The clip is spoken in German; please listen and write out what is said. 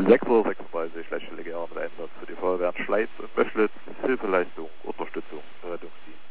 6:36 lächerliche Einsatz für die Feuerwehren Schleiz und Möschlitz, Hilfeleistung, Unterstützung, Rettungsdienst.